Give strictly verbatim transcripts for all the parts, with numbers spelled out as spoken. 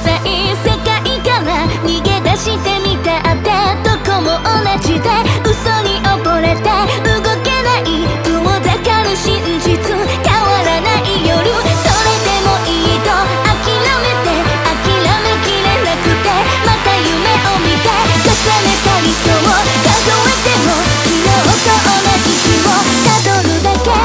さい世界から逃げ出してみたってどこも同じで嘘に溺れて動けない遠ざかる真実変わらない夜それでもいいと諦めて諦めきれなくてまた夢を見て重ねた理想を数えても昨日と同じ日をたどるだけ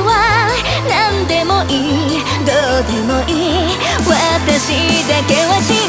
どうでもいい私だけは